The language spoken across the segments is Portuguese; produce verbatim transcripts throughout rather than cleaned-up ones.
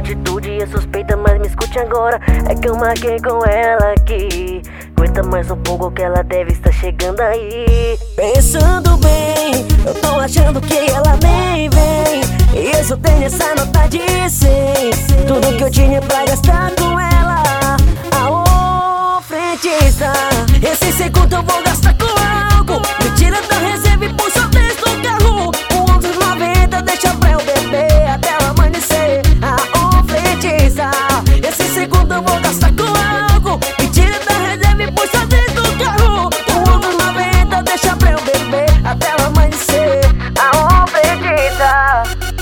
atitude é suspeita, mas me escute agora. É que eu marquei com ela aqui. Aguenta mais um pouco que ela deve estar chegando aí. Pensando bem, eu tô achando que ela nem vem. E eu só tenho essa nota de cem. Tudo que eu tinha pra gastar com ela. Aô, frentista, esse segundo eu vou gastar com algo. Me tira da reserva e puxa dentro do carro. O onze noventa deixa pra eu beber até o amanhecer. Aô, frentista, esse segundo eu vou gastar com algo. Me tira da reserva e puxa dentro do carro. O onze noventa deixa pra eu beber até o amanhecer. Aô, frentista.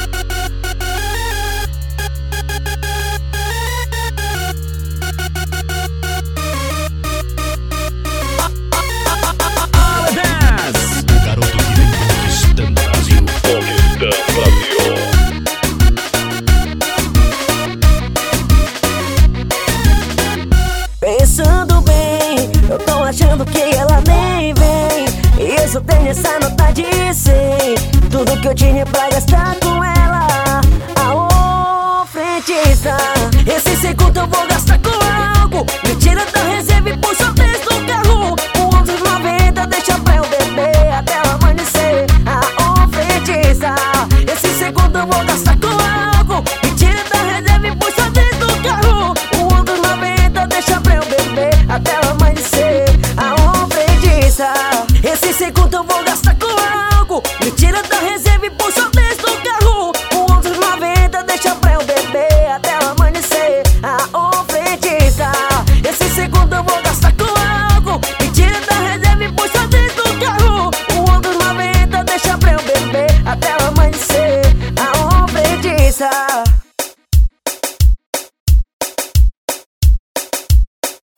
Pensando bem, eu tô achando que ela nem vem. E eu só tenho essa nota de cem. Tudo que eu tinha pra gastar com ela. Aô, frentista, esse segundo eu vou gastar com algo. Me tira da reserva e puxa o texto.